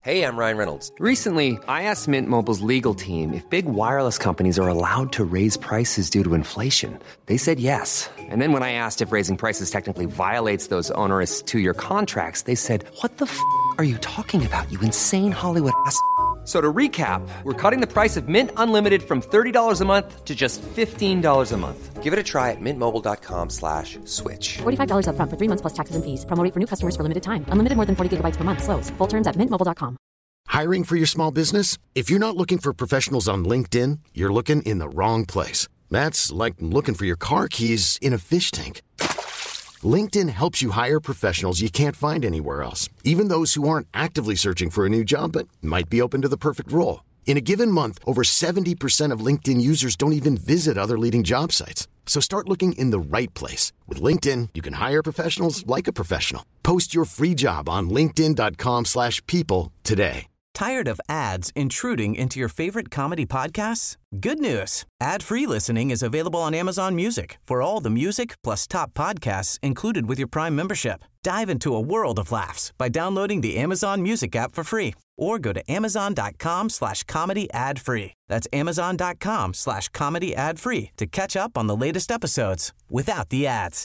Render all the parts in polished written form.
Hey, I'm Ryan Reynolds. Recently, I asked Mint Mobile's legal team if big wireless companies are allowed to raise prices due to inflation. They said yes. And then when I asked if raising prices technically violates those onerous two-year contracts, they said, "What the f*** are you talking about, you insane Hollywood ass?" So to recap, we're cutting the price of Mint Unlimited from $30 a month to just $15 a month. Give it a try at mintmobile.com/switch. $45 up front for 3 months plus taxes and fees. Promo rate for new customers for limited time. Unlimited more than 40 gigabytes per month. Slows full terms at mintmobile.com. Hiring for your small business? If you're not looking for professionals on LinkedIn, you're looking in the wrong place. That's like looking for your car keys in a fish tank. LinkedIn helps you hire professionals you can't find anywhere else, even those who aren't actively searching for a new job but might be open to the perfect role. In a given month, over 70% of LinkedIn users don't even visit other leading job sites. So start looking in the right place. With LinkedIn, you can hire professionals like a professional. Post your free job on linkedin.com/people today. Tired of ads intruding into your favorite comedy podcasts? Good news. Ad-free listening is available on Amazon Music for all the music plus top podcasts included with your Prime membership. Dive into a world of laughs by downloading the Amazon Music app for free or go to amazon.com/comedy ad-free. That's amazon.com/comedy ad-free to catch up on the latest episodes without the ads.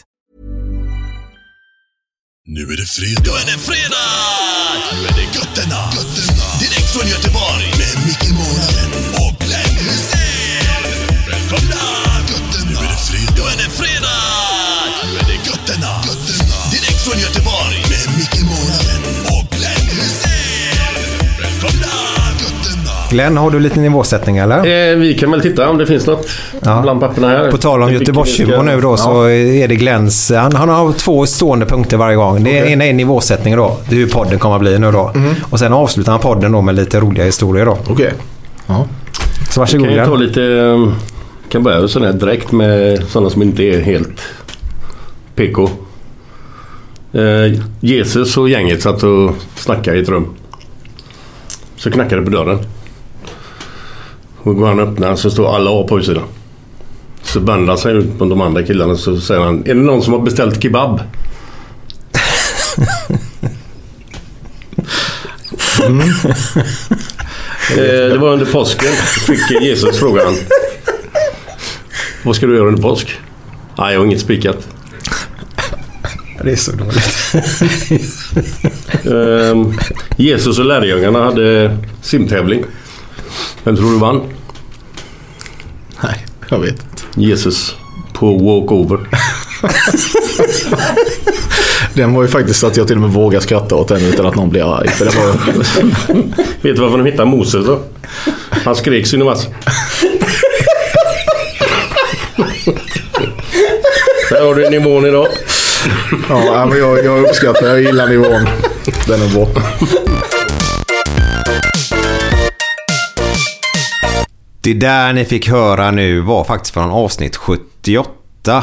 Nu är det fredag. Nu är det fredag! Nu är det Götterna. Direkt från Göteborg. Med Micke Månaden och Glenn Hysén. Välkomna! Götterna. Nu är det fredag. Nu är det fredag! Nu är det Götterna. Direkt från Göteborg. Med Micke Månaden och Glenn Hysén. Välkomna! Glenn, har du lite nivåsättning eller? Vi kan väl titta om det finns något bland papperna här. På tal om Göteborgshumor nu då, så är det Glens. Han har 2 stående punkter varje gång. Det ena är nivåsättning då. Det är hur podden kommer att bli nu då. Och sen avslutar han podden då med lite roliga historier då. Okej. Ja. Så varsågod. Kan jag ta lite... Kan börja sådär direkt med sådana som inte är helt PK. Jesus och gänget satt och snackade i ett rum. Så knackade det på dörren. Och går han och öppnar, så står alla A på utsidan. Så bandar sig ut på de andra killarna, så säger han: är det någon som har beställt kebab? Det var under påsken. Fick Jesus frågan: vad ska du göra under påsk? Nej, jag har inget spikat. Det är så dåligt. Jesus och lärjungarna hade simtävling. Vem tror du vann? Nej, jag vet inte. Jesus på walkover. Den var ju faktiskt att jag till och med vågar skratta åt den utan att någon blir arg. För det var... Vet du varför de hittade Moses då? Han skrek synovas. Där har du nivån idag. Ja, men jag uppskattar, jag gillar nivån. Den är bra. Det där ni fick höra nu var faktiskt från avsnitt 78.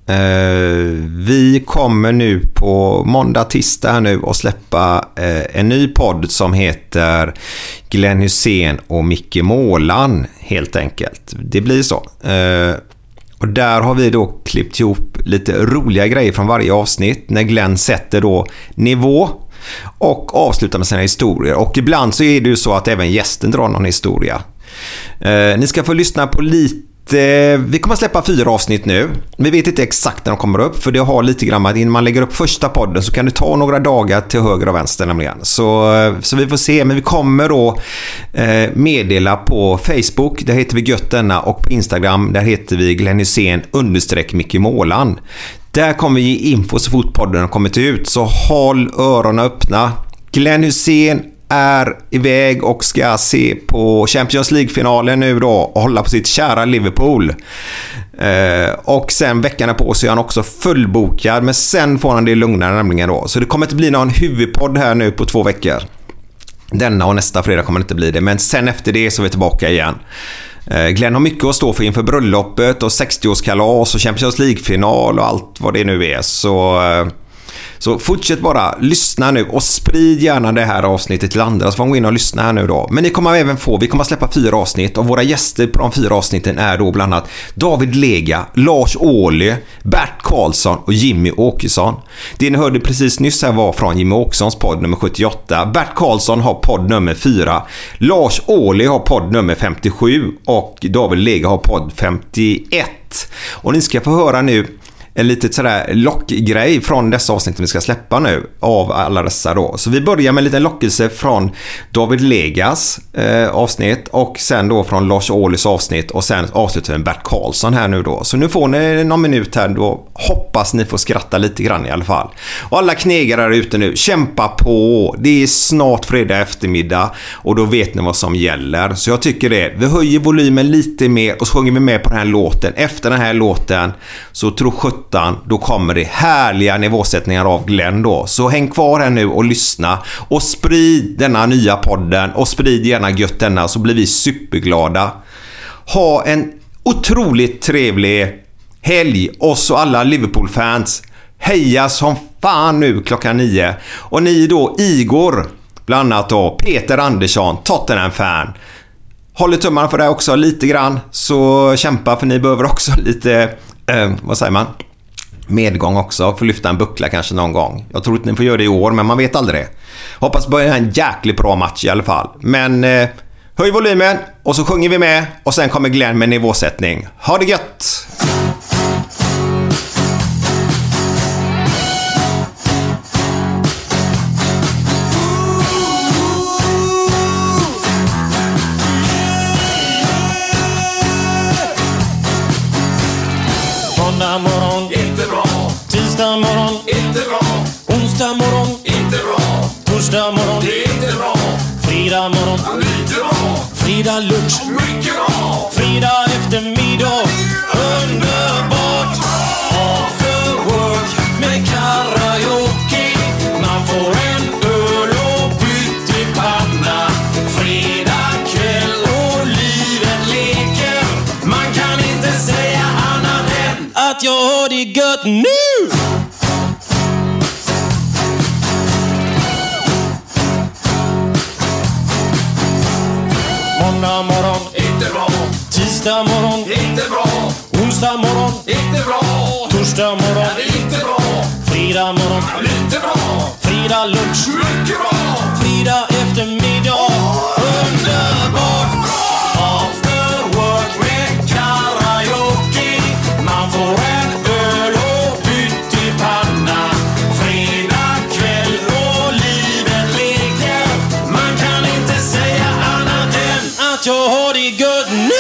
Vi kommer nu på måndag, tisdag här nu och släppa en ny podd som heter Glenn Hysén och Micke Målan, helt enkelt. Det blir så. Och där har vi då klippt ihop lite roliga grejer från varje avsnitt när Glenn sätter då nivå och avslutar med sina historier. Och ibland så är det ju så att även gästen drar någon historia. Ni ska få lyssna på lite. Vi kommer att släppa 4 avsnitt nu. Vi vet inte exakt när de kommer upp, för det har lite grann att innan man lägger upp första podden så kan det ta några dagar till höger och vänster nämligen. Så vi får se, men vi kommer då meddela på Facebook, där heter vi Götterna, och på Instagram, där heter vi Glenn Hysén _Micke Målan. Där kommer vi ge info så fort podden har kommit ut, så håll öronen öppna. Glenn Hysén är iväg och ska se på Champions League-finalen nu då och hålla på sitt kära Liverpool. Och sen veckorna på så är han också fullbokad, men sen får han det lugnare nämligen då. Så det kommer inte bli någon huvudpodd här nu på 2 veckor. Denna och nästa fredag kommer det inte bli det, men sen efter det så är vi tillbaka igen. Glenn har mycket att stå för inför bröllopet och 60-årskalas och Champions League-final och allt vad det nu är. Så fortsätt bara, lyssna nu och sprid gärna det här avsnittet till andra, så får man gå in och lyssna här nu då. Men vi kommer släppa 4 avsnitt, och våra gäster på de 4 avsnitten är då bland annat David Lega, Lars Ohly, Bert Karlsson och Jimmy Åkesson. Det ni hörde precis nyss här var från Jimmy Åkessons podd nummer 78. Bert Karlsson har podd nummer 4. Lars Ohly har podd nummer 57 och David Lega har podd 51. Och ni ska få höra nu en litet sådär lockgrej från dessa avsnitt vi ska släppa nu av alla dessa då. Så vi börjar med en liten lockelse från David Legas avsnitt, och sen då från Lars Ohlys avsnitt, och sen avslutar med Bert Karlsson här nu då. Så nu får ni någon minut här då. Hoppas ni får skratta lite grann i alla fall. Och alla knegare ute nu, kämpa på. Det är snart fredag eftermiddag och då vet ni vad som gäller. Så jag tycker det. Vi höjer volymen lite mer och så sjunger vi med på den här låten. Efter den här låten så tror då kommer det härliga nivåsättningar av Glenn då. Så häng kvar här nu och lyssna och sprid denna nya podden, och sprid gärna gött denna, så blir vi superglada. Ha en otroligt trevlig helg, oss och alla Liverpool-fans. Heja som fan nu 9:00. Och ni då, Igor bland annat då, Peter Andersson, Tottenham-fan. Håller tummarna för det också lite grann, så kämpa, för ni behöver också lite vad säger man? Medgång också, för att lyfta en buckla kanske någon gång. Jag tror inte ni får göra det i år, men man vet aldrig. Hoppas börja en jäkligt bra match i alla fall. Men höj volymen och så sjunger vi med, och sen kommer Glenn med nivåsättning. Ha det gött! Måndag morgon, inte bra. Tisdag morgon, inte bra. Onsdag morgon, inte bra. Torsdag morgon, det är inte bra. Fredag morgon, lite bra. Fredag lunch, mycket bra. Fredag eftermiddag, underbart. After work med karaoke. Man får en öl och pyttipanna. Fredag kväll och livet leker. Man kan inte säga annat än att jag har det gött nu. Måndag morgon, inte bra. Tisdag morgon, inte bra. Onsdag morgon, inte bra. Torsdag morgon, inte bra. Fredag morgon, lite bra. Fredag lunch, mycket bra. Fredag eftermiddag, underbart. After work med karaoke. Man får en öl och pyttipanna. Fredag kväll och livet leker. Man kan inte säga annat än att jag har det gött nu.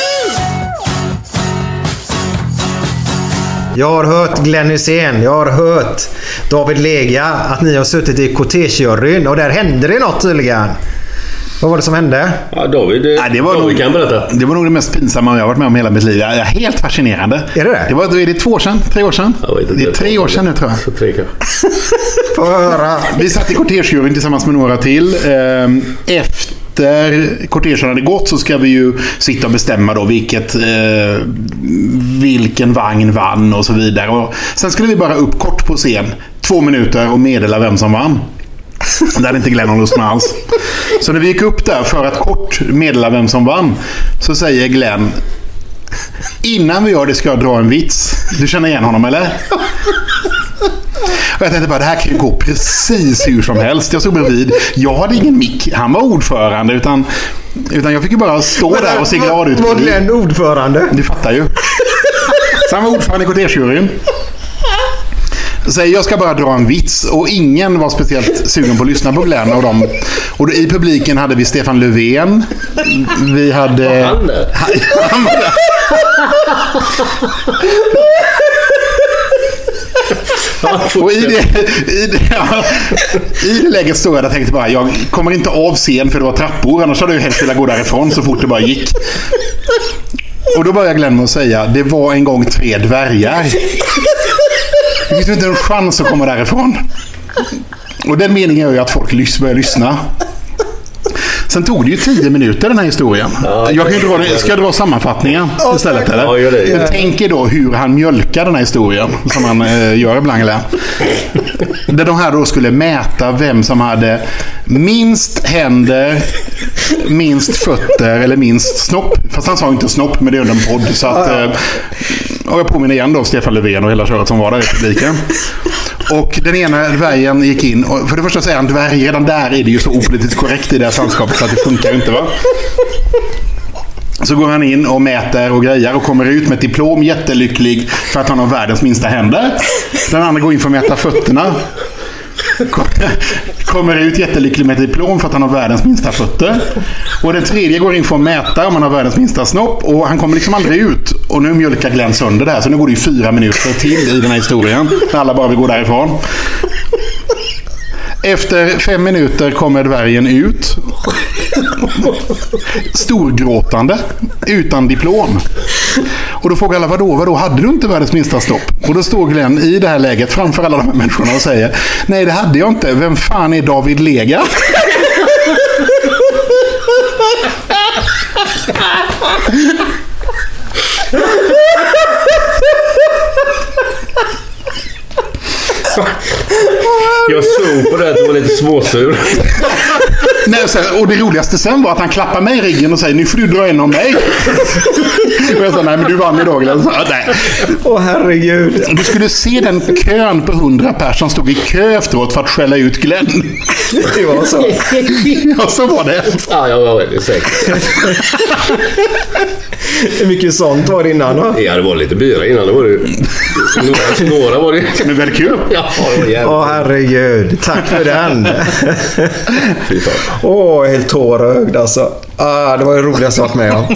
Jag har hört Glenn Hysén, jag har hört David Lega, att ni har suttit i kortegejuryn, och där hände det något tydligen. Vad var det som hände? Ja, David, det var nog, kan berätta. Det var nog det mest pinsamma jag har varit med om hela mitt liv. Jag är helt fascinerande. Är det? Är det 2 år sedan? 3 år sedan? Det är 3 år sedan nu, tror jag. Så 3 kanske. Får höra. Vi satt i kortegejuryn tillsammans med några till. Efter kortegen hade gått så ska vi ju sitta och bestämma då vilken vagn vann och så vidare. Och sen skulle vi bara upp kort på scen, 2 minuter, och meddela vem som vann. Det hade inte Glenn någon lust med alls. Så när vi gick upp där för att kort meddela vem som vann, så säger Glenn: innan vi gör det ska jag dra en vits. Du känner igen honom, eller? Och jag tänkte bara, det här kan ju gå precis hur som helst. Jag stod bredvid. Jag hade ingen mick. Han var ordförande, utan jag fick ju bara stå där och se glad ut. Var Glenn ordförande? Du fattar ju. Så han var ordförande i kortegejuryn. Så jag ska bara dra en vits, och ingen var speciellt sugen på att lyssna på Glenn och dem. Och i publiken hade vi Stefan Löfven. Vi hade... Han var där. Och i det läget stod jag där och tänkte bara, jag kommer inte av scen för det var trappor, annars hade jag helst velat gå därifrån så fort det bara gick. Och då började Glenn med att säga: det var en gång 3 dvärgar. Det finns inte en chans att komma därifrån. Och den meningen är ju att folk börjar lyssna. Sen tog det ju 10 minuter den här historien. Jag kan ju dra det. Ska jag dra sammanfattningen istället eller? Ja, gör det. Jag tänker då hur han mjölkar den här historien som han gör ibland. Där de här då skulle mäta vem som hade minst händer, minst fötter eller minst snopp. Fast han sa inte snopp, men det är under en podd. Så att, och jag påminner igen då Stefan Löfven och hela köret som var där i publiken. Och den ena dvärgen gick in och för det första säger han dvärg, redan där är det ju så opolitiskt korrekt i det här sällskapet så att det funkar inte, va? Så går han in och mäter och grejer och kommer ut med ett diplom, jättelycklig för att han har världens minsta händer. Den andra går in för att mäta fötterna. Kommer ut jättelycklig med ett diplom för att han har världens minsta fötter. Och den tredje går in för att mäta om han har världens minsta snopp. Och han kommer liksom aldrig ut. Och nu mjölkar Glenn sönder det här. Så nu går det ju 4 minuter till i den här historien. Alla bara vill gå därifrån. Efter 5 minuter kommer dvärgen ut. Storgråtande. Utan diplom. Och då frågar alla, vadå? Hade du inte världens minsta stopp? Och då står Glenn i det här läget framför alla de här människorna och säger, nej det hade jag inte. Vem fan är David Lega? Jag såg på det att du var lite småsur. Nej, och det roligaste sen var att han klappar mig i ryggen och säger, nu får du dra in om mig. Och jag sa, nej men du vann idag. Nej. Herregud. Du skulle se den kön på 100 personer som stod i kö efteråt för att skälla ut Glenn. Det var så. Ja, så var det. Ja, jag var väldigt säker. Hur mycket sånt var det innan då? Ja, det var lite byra innan. Det var det. Några var det. Men väldigt kul. Ja, det var herregud. Tack för den. Fy fan. Helt tårögd alltså. Det var det roligaste jag varit med om.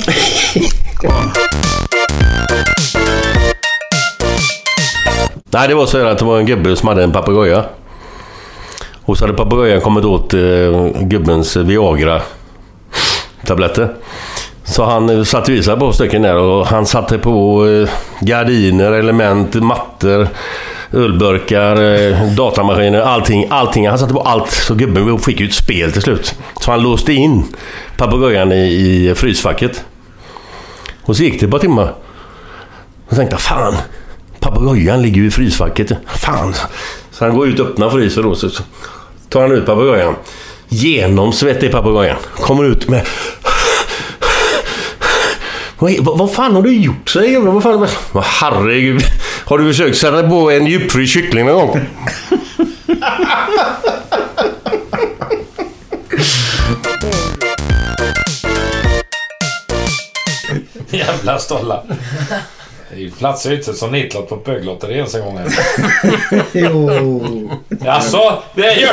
Nej, det var så att det var en gubbe som hade en papegoja. Och så hade papegojan kommit åt gubbens Viagra-tabletter. Så han satte visa på stycken där och han satte på gardiner, element, mattor, ölburkar, datamaskiner, allting. Han satte på allt så gubben fick ju ett spel till slut. Så han låste in papegojan i frysfacket. Och så gick det ett par timmar. Och tänkte fan, papegojan ligger ju i frysfacket. Fan. Så han går ut och öppnar frysen och så tar han ut papegojan. Genomsvettig papegojan. Kommer ut med... Vad fan har du gjort? Säger jag. Herregud. Har du försökt sätta på en djupfri kyckling någon gång? Jävla stolla. Det platsar ju inte som nitlott på böglotteri ens en gång. Jo. Alltså, det är ju...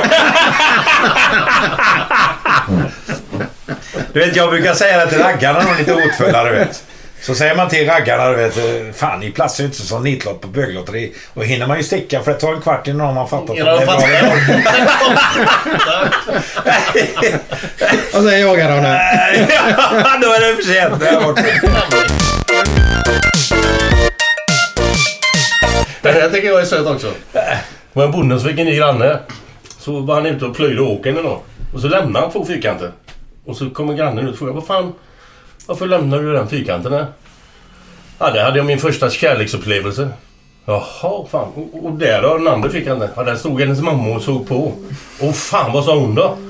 Du vet, jag brukar säga det till raggarna när de är lite hotfulla, du vet. Så säger man till raggarna, du vet, fan, ni platsar ju inte som nitlott på böglotteri. Och hinner man ju sticka för att ta en kvart innan man fattat. Ja, det Och sen jagar de nu. Ja, då är det för sent. Det här tycker jag är söt också. Det var en bonde som fick en ny granne. Så var han ute och plöjde åken idag. Och så lämnade han 2 fyrkanter. Och så kommer grannen ut och frågar, vad fan, varför lämnar du den fyrkanten här? Ja, det hade jag min första kärleksupplevelse. Jaha, fan. Och där då, den andra fyrkanten. Ja, där stod hennes mamma och såg på. Och fan, vad sa hon då?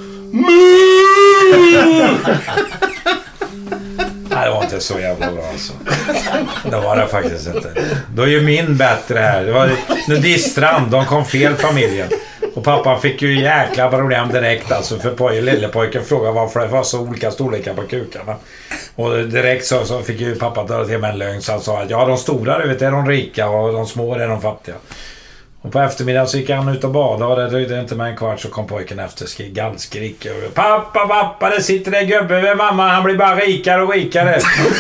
Nej, det var inte så jävla bra alltså. Det var det faktiskt inte. Då är ju min bättre här. Det var nudiststrand, de kom fel familjen. Och pappa fick ju jäkla problem direkt alltså, för lillepojken frågade varför det var så olika storlekar på kukarna. Och direkt så fick ju pappa dra till med en lögn, så han sa att ja, de stora, du vet, är de rika och de små är de fattiga. Och på eftermiddagen så gick han ut och badade och det dröjde inte med en kvart så kom pojken efter gallskrik. Pappa, det sitter en gubbe med mamma, han blir bara rikare och rikare.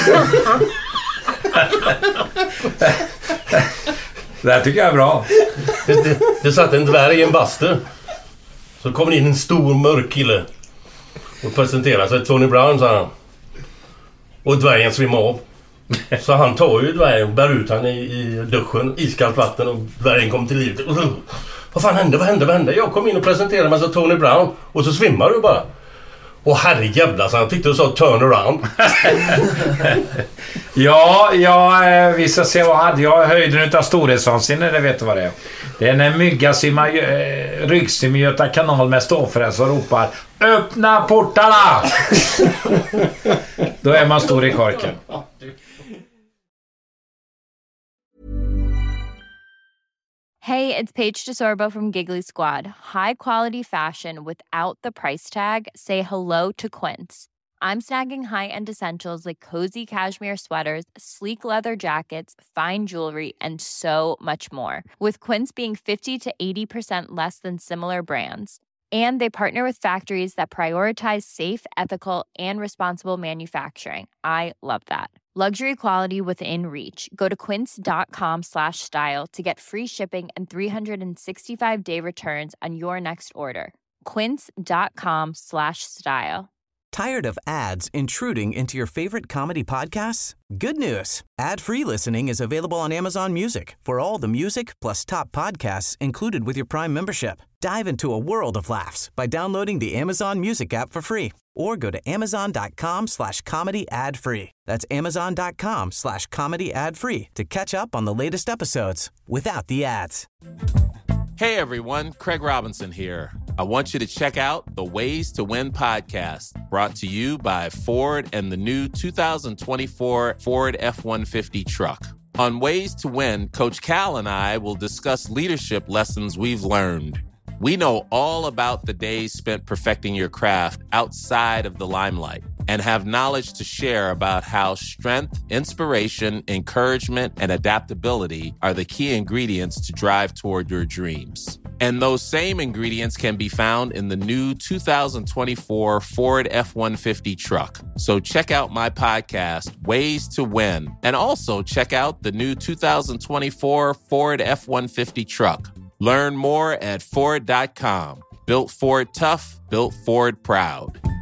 Det här tycker jag är bra. Det satt en dvärg i en bastu. Så kom in en stor mörk kille och presenterade sig. Tony Brown, sa han. Och dvärgen svimmade av. Så han tar ju dvärgen, bär ut han i duschen, iskallt vatten, och dvärgen kom till livet. Vad fan hände? Vad hände? Jag kom in och presenterade mig som Tony Brown och så svimmar du bara. Och herrejävlar, så han tyckte du sa turn around. Vi ska se vad hade jag. Höjden utav storhetsvansinne, det vet du vad det är. Det är när mygga simmar ryggsim i Göta kanal med ståfräs och ropar öppna portarna! Då är man stor i korken. Hey, it's Paige DeSorbo from Giggly Squad. High quality fashion without the price tag. Say hello to Quince. I'm snagging high-end essentials like cozy cashmere sweaters, sleek leather jackets, fine jewelry, and so much more. With Quince being 50 to 80% less than similar brands. And they partner with factories that prioritize safe, ethical, and responsible manufacturing. I love that. Luxury quality within reach. Go to quince.com/style to get free shipping and 365-day returns on your next order. Quince.com/style. Tired of ads intruding into your favorite comedy podcasts? Good news. Ad-free listening is available on Amazon Music for all the music plus top podcasts included with your Prime membership. Dive into a world of laughs by downloading the Amazon Music app for free or go to amazon.com/comedy ad-free. That's amazon.com/comedy ad-free to catch up on the latest episodes without the ads. Hey everyone, Craig Robinson here. I want you to check out the Ways to Win podcast, brought to you by Ford and the new 2024 Ford F-150 truck. On Ways to Win, Coach Cal and I will discuss leadership lessons we've learned. We know all about the days spent perfecting your craft outside of the limelight and have knowledge to share about how strength, inspiration, encouragement, and adaptability are the key ingredients to drive toward your dreams. And those same ingredients can be found in the new 2024 Ford F-150 truck. So check out my podcast, Ways to Win, and also check out the new 2024 Ford F-150 truck. Learn more at Ford.com. Built Ford tough, built Ford proud.